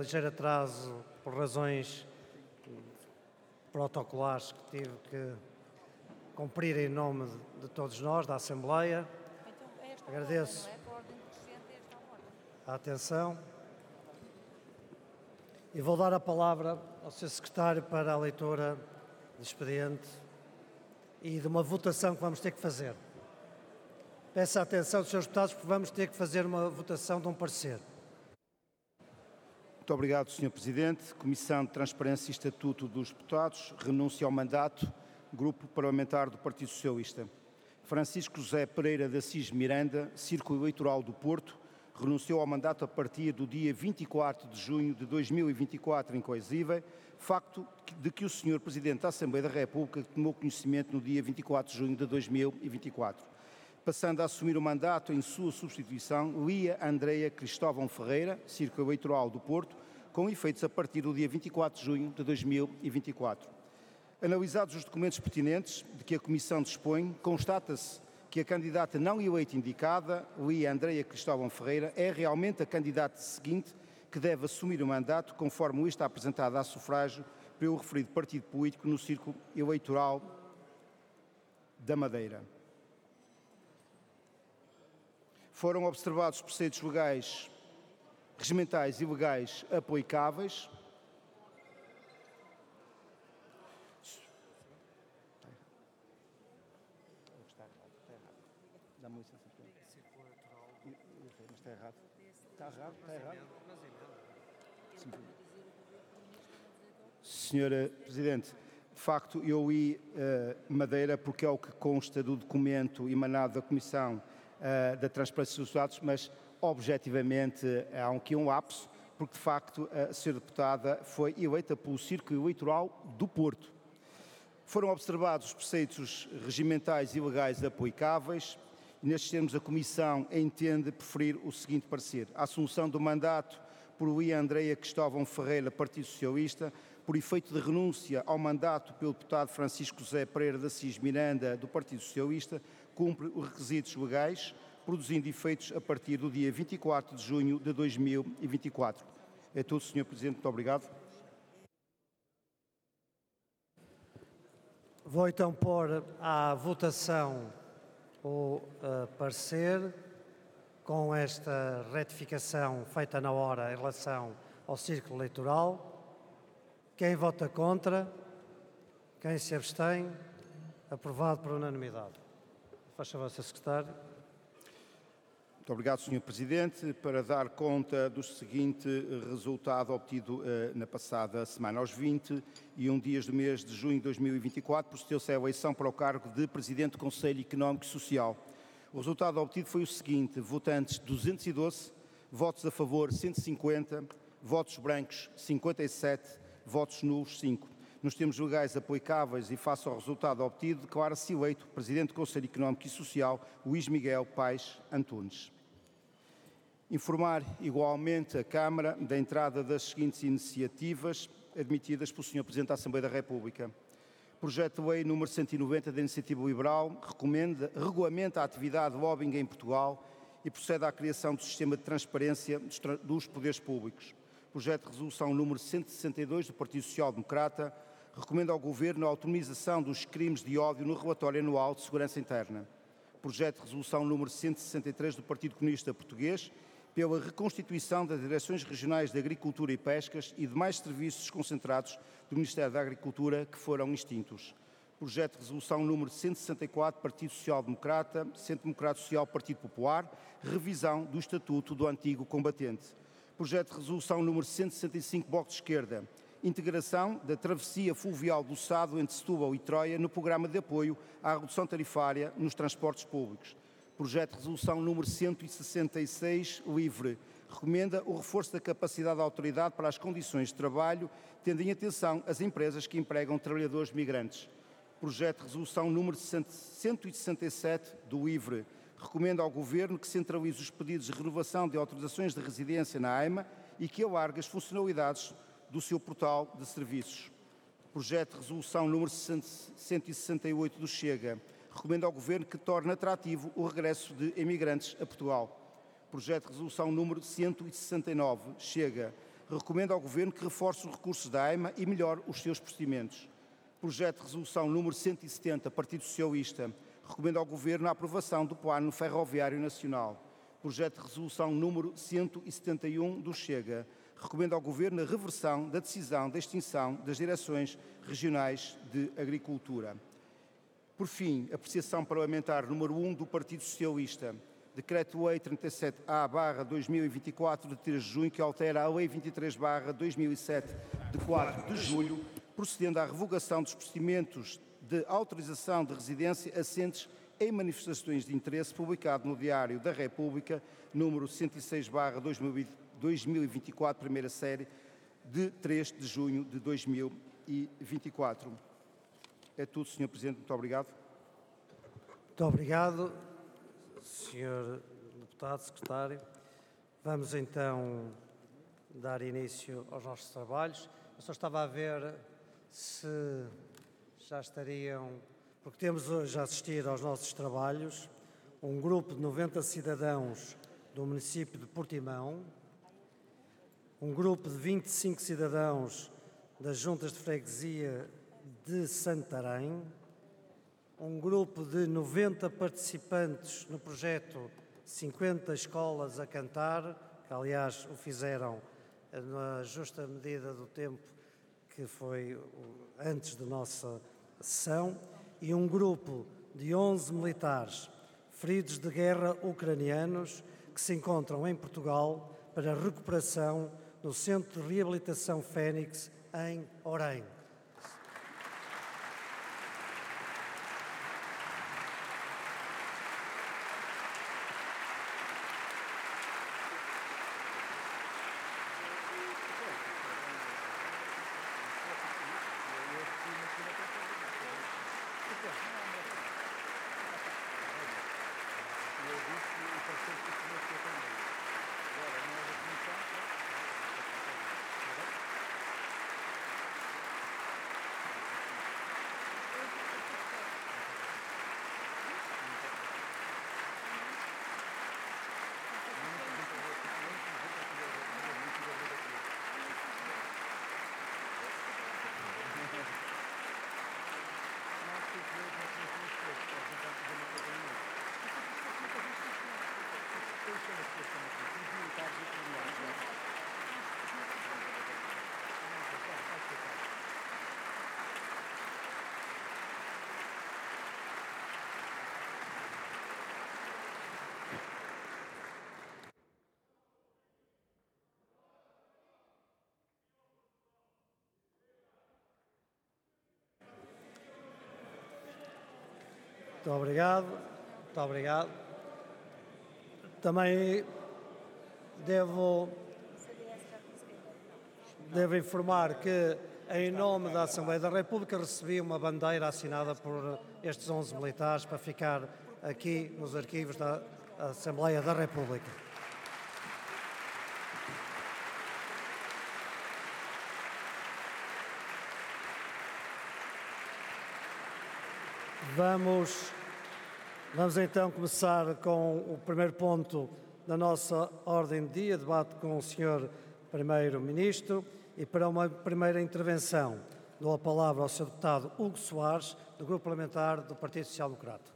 ligeiro atraso por razões protocolares que tive que cumprir em nome de todos nós, da Assembleia. Agradeço a atenção e vou dar a palavra ao Sr. Secretário para a leitura do expediente e de uma votação que vamos ter que fazer. Peço a atenção dos Srs. Deputados porque vamos ter que fazer uma votação de um parecer. Muito obrigado, Sr. Presidente. Comissão de Transparência e Estatuto dos Deputados, renúncia ao mandato, Grupo Parlamentar do Partido Socialista. Francisco José Pereira de Assis Miranda, Círculo Eleitoral do Porto, renunciou ao mandato a partir do dia 24 de junho de 2024 em coexível, facto de que o Sr. Presidente da Assembleia da República tomou conhecimento no dia 24 de junho de 2024. Passando a assumir o mandato em sua substituição, Lia Andreia Cristóvão Ferreira, Círculo Eleitoral do Porto, com efeitos a partir do dia 24 de junho de 2024. Analisados os documentos pertinentes de que a Comissão dispõe, constata-se que a candidata não eleita indicada, Lia Andreia Cristóvão Ferreira, é realmente a candidata seguinte que deve assumir o mandato, conforme está apresentada a sufrágio pelo referido partido político no Círculo Eleitoral da Madeira. Foram observados preceitos legais, regimentais e legais aplicáveis. Dá-me licença. Mas está errado. Está errado? Está errado? Senhora Presidente, de facto eu li Madeira porque é o que consta do documento emanado da Comissão da Transparência dos Dados, mas objetivamente há aqui um lapso, porque de facto a senhora deputada foi eleita pelo Círculo Eleitoral do Porto. Foram observados os preceitos regimentais e legais aplicáveis. Nestes termos, a Comissão entende preferir o seguinte parecer: a assunção do mandato por Lia Andreia Cristóvão Ferreira, Partido Socialista, por efeito de renúncia ao mandato pelo deputado Francisco José Pereira de Assis Miranda, do Partido Socialista, cumpre os requisitos legais, produzindo efeitos a partir do dia 24 de junho de 2024. É tudo, Sr. Presidente. Muito obrigado. Vou então pôr à votação o parecer com esta retificação feita na hora em relação ao círculo eleitoral. Quem vota contra? Quem se abstém? Aprovado por unanimidade. Faz favor, Sr. Secretário. Muito obrigado, Sr. Presidente. Para dar conta do seguinte resultado obtido na passada semana, aos 21 dias do mês de junho de 2024, procedeu-se à eleição para o cargo de Presidente do Conselho Económico e Social. O resultado obtido foi o seguinte: votantes 212, votos a favor 150, votos brancos 57, votos nulos 5. Nos termos legais aplicáveis e face ao resultado obtido, declara-se eleito Presidente do Conselho Económico e Social Luís Miguel Paes Antunes. Informar igualmente a Câmara da entrada das seguintes iniciativas admitidas pelo Sr. Presidente da Assembleia da República. Projeto de Lei número 190 da Iniciativa Liberal regulamenta a atividade de lobbying em Portugal e procede à criação do sistema de transparência dos poderes públicos. Projeto de Resolução número 162 do Partido Social Democrata recomenda ao Governo a autonomização dos crimes de ódio no relatório anual de segurança interna. Projeto de Resolução número 163 do Partido Comunista Português pela reconstituição das Direções Regionais de Agricultura e Pescas e demais serviços concentrados do Ministério da Agricultura que foram extintos. Projeto de Resolução número 164, Partido Social Democrata, Centro Democrata Social, Partido Popular, revisão do Estatuto do Antigo Combatente. Projeto de Resolução número 165, Bloco de Esquerda, integração da travessia fluvial do Sado entre Setúbal e Troia no programa de apoio à redução tarifária nos transportes públicos. Projeto de Resolução número 166, LIVRE, recomenda o reforço da capacidade da autoridade para as condições de trabalho, tendo em atenção as empresas que empregam trabalhadores migrantes. Projeto de Resolução número 167, do LIVRE, recomenda ao Governo que centralize os pedidos de renovação de autorizações de residência na AIMA e que alargue as funcionalidades do seu portal de serviços. Projeto de Resolução número 168 do Chega recomenda ao Governo que torne atrativo o regresso de imigrantes a Portugal. Projeto de Resolução número 169, Chega, recomenda ao Governo que reforce os recursos da AIMA e melhore os seus procedimentos. Projeto de resolução número 170, Partido Socialista, recomenda ao Governo a aprovação do Plano Ferroviário Nacional. Projeto de resolução número 171 do Chega, recomenda ao Governo a reversão da decisão de extinção das direções regionais de agricultura. Por fim, apreciação parlamentar número 1 do Partido Socialista, Decreto-Lei 37A/2024 de 3 de junho, que altera a Lei 23/2007 de 4 de julho, procedendo à revogação dos procedimentos de autorização de residência assentes em manifestações de interesse, publicado no Diário da República, número 106/2024, primeira série, de 3 de junho de 2024. É tudo, Sr. Presidente. Muito obrigado. Muito obrigado, Sr. Deputado, Secretário. Vamos então dar início aos nossos trabalhos. Eu só estava a ver se já estariam, porque temos hoje a assistir aos nossos trabalhos um grupo de 90 cidadãos do município de Portimão, um grupo de 25 cidadãos das juntas de freguesia de Santarém, um grupo de 90 participantes no projeto 50 Escolas a Cantar, que aliás o fizeram na justa medida do tempo que foi antes da nossa sessão, e um grupo de 11 militares feridos de guerra ucranianos que se encontram em Portugal para recuperação no Centro de Reabilitação Fénix em Orem. Muito obrigado, muito obrigado. Também devo informar que, em nome da Assembleia da República, recebi uma bandeira assinada por estes 11 militares para ficar aqui nos arquivos da Assembleia da República. Vamos então começar com o primeiro ponto da nossa ordem de dia, debate com o Sr. Primeiro-Ministro, e para uma primeira intervenção dou a palavra ao Sr. Deputado Hugo Soares, do Grupo Parlamentar do Partido Social Democrata.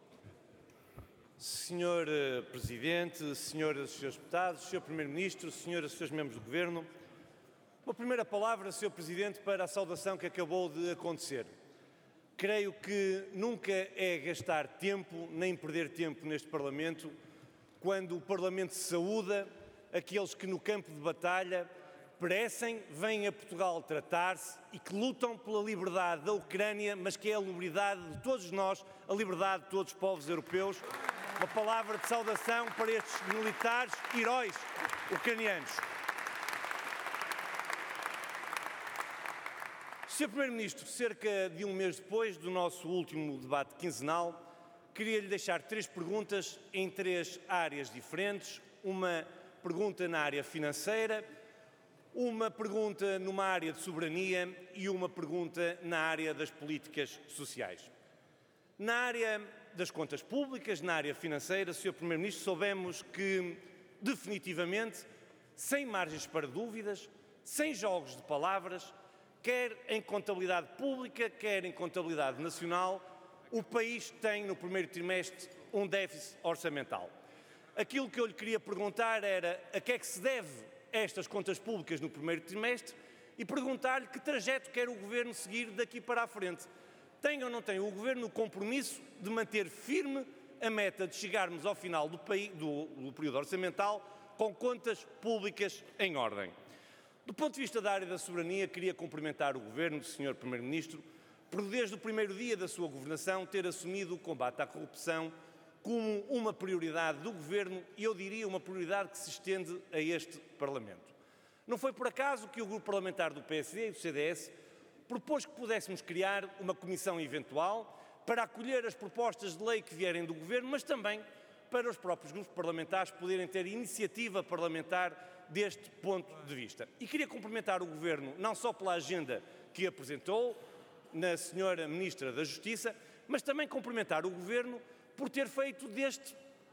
Sr. Presidente, Senhoras e Srs. Deputados, Sr. Primeiro-Ministro, Senhoras e Srs. Membros do Governo, uma primeira palavra, Sr. Presidente, para a saudação que acabou de acontecer. Creio que nunca é gastar tempo, nem perder tempo neste Parlamento, quando o Parlamento saúda aqueles que no campo de batalha perecem, vêm a Portugal tratar-se e que lutam pela liberdade da Ucrânia, mas que é a liberdade de todos nós, a liberdade de todos os povos europeus. Uma palavra de saudação para estes militares heróis ucranianos. Sr. Primeiro-Ministro, cerca de um mês depois do nosso último debate quinzenal, queria-lhe deixar 3 perguntas em 3 áreas diferentes, uma pergunta na área financeira, uma pergunta numa área de soberania e uma pergunta na área das políticas sociais. Na área das contas públicas, na área financeira, Sr. Primeiro-Ministro, soubemos que, definitivamente, sem margens para dúvidas, sem jogos de palavras, quer em contabilidade pública, quer em contabilidade nacional, o país tem no primeiro trimestre um déficit orçamental. Aquilo que eu lhe queria perguntar era a que é que se deve estas contas públicas no primeiro trimestre e perguntar-lhe que trajeto quer o Governo seguir daqui para a frente. Tem ou não tem o Governo o compromisso de manter firme a meta de chegarmos ao final do período orçamental com contas públicas em ordem? Do ponto de vista da área da soberania, queria cumprimentar o Governo, Sr. Primeiro-Ministro, por desde o primeiro dia da sua governação ter assumido o combate à corrupção como uma prioridade do Governo e, eu diria, uma prioridade que se estende a este Parlamento. Não foi por acaso que o grupo parlamentar do PSD e do CDS propôs que pudéssemos criar uma comissão eventual para acolher as propostas de lei que vierem do Governo, mas também para os próprios grupos parlamentares poderem ter iniciativa parlamentar deste ponto de vista. E queria cumprimentar o Governo não só pela agenda que apresentou na Sra. Ministra da Justiça, mas também cumprimentar o Governo por ter feito deste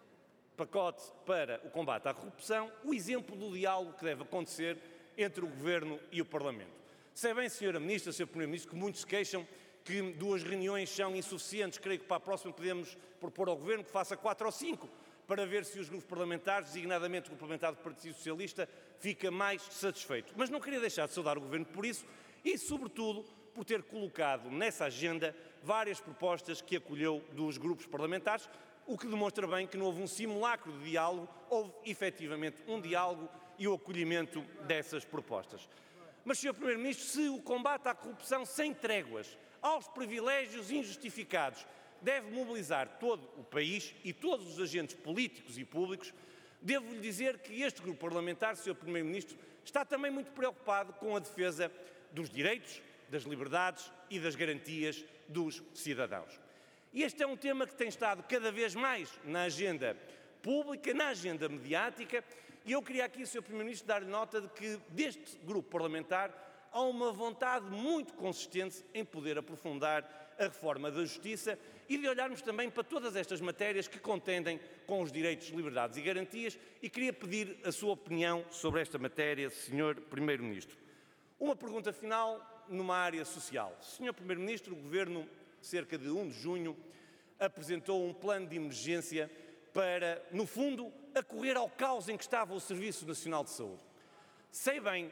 pacote para o combate à corrupção o exemplo do diálogo que deve acontecer entre o Governo e o Parlamento. Sei bem, Sra. Ministra, Sr. Primeiro-Ministro, que muitos se queixam que 2 reuniões são insuficientes. Creio que para a próxima podemos propor ao Governo que faça 4 ou 5 para ver se os grupos parlamentares, designadamente o Grupo Parlamentar do Partido Socialista, fica mais satisfeito. Mas não queria deixar de saudar o Governo por isso e, sobretudo, por ter colocado nessa agenda várias propostas que acolheu dos grupos parlamentares, o que demonstra bem que não houve um simulacro de diálogo, houve efetivamente um diálogo e o acolhimento dessas propostas. Mas, Sr. Primeiro-Ministro, se o combate à corrupção sem tréguas, aos privilégios injustificados, deve mobilizar todo o país e todos os agentes políticos e públicos, devo-lhe dizer que este grupo parlamentar, Sr. Primeiro-Ministro, está também muito preocupado com a defesa dos direitos, das liberdades e das garantias dos cidadãos. E este é um tema que tem estado cada vez mais na agenda pública, na agenda mediática, e eu queria aqui, Sr. Primeiro-Ministro, dar-lhe nota de que deste grupo parlamentar há uma vontade muito consistente em poder aprofundar a reforma da Justiça e de olharmos também para todas estas matérias que contendem com os direitos, liberdades e garantias, e queria pedir a sua opinião sobre esta matéria, Sr. Primeiro-Ministro. Uma pergunta final numa área social. Sr. Primeiro-Ministro, o Governo, cerca de 1 de junho, apresentou um plano de emergência para, no fundo, acorrer ao caos em que estava o Serviço Nacional de Saúde. Sei bem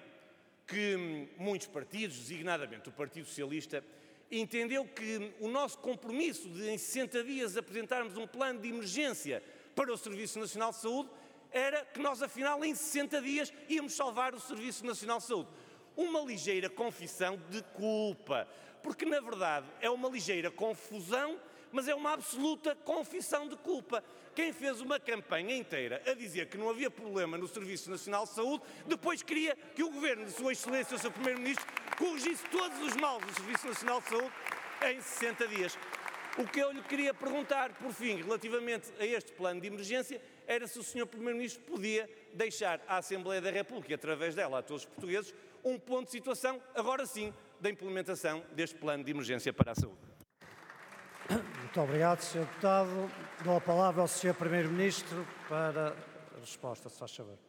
que muitos partidos, designadamente o Partido Socialista, entendeu que o nosso compromisso de, em 60 dias, apresentarmos um plano de emergência para o Serviço Nacional de Saúde era que nós, afinal, em 60 dias, íamos salvar o Serviço Nacional de Saúde. Uma ligeira confissão de culpa, porque, na verdade, é uma ligeira confusão, mas é uma absoluta confissão de culpa. Quem fez uma campanha inteira a dizer que não havia problema no Serviço Nacional de Saúde, depois queria que o Governo de Sua Excelência, o Sr. Primeiro-Ministro, corrigisse todos os males do Serviço Nacional de Saúde em 60 dias. O que eu lhe queria perguntar, por fim, relativamente a este plano de emergência, era se o Sr. Primeiro-Ministro podia deixar à Assembleia da República, através dela, a todos os portugueses, um ponto de situação, agora sim, da implementação deste plano de emergência para a saúde. Muito obrigado, Sr. Deputado. Dou a palavra ao Sr. Primeiro-Ministro para a resposta, se faz favor.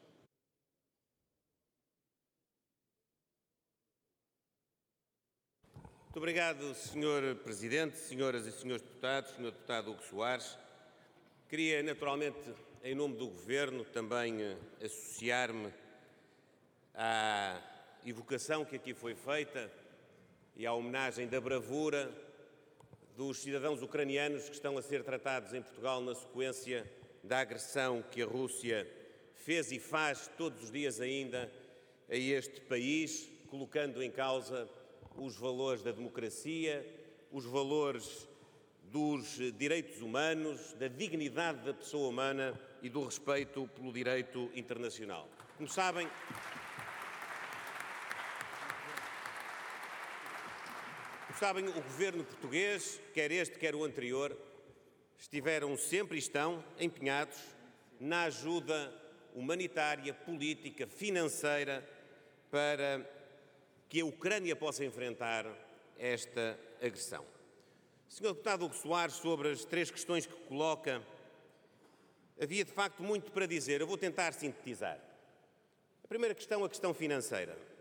Muito obrigado, Sr. Presidente, senhoras e senhores deputados, Sr. Deputado Hugo Soares. Queria, naturalmente, em nome do Governo, também associar-me à evocação que aqui foi feita e à homenagem da bravura dos cidadãos ucranianos que estão a ser tratados em Portugal na sequência da agressão que a Rússia fez e faz todos os dias ainda a este país, colocando em causa os valores da democracia, os valores dos direitos humanos, da dignidade da pessoa humana e do respeito pelo direito internacional. Como sabem, o governo português, quer este, quer o anterior, estiveram sempre e estão empenhados na ajuda humanitária, política, financeira para que a Ucrânia possa enfrentar esta agressão. Sr. Deputado Hugo Soares, sobre as 3 questões que coloca, havia de facto muito para dizer. Eu vou tentar sintetizar. A primeira questão, a questão financeira.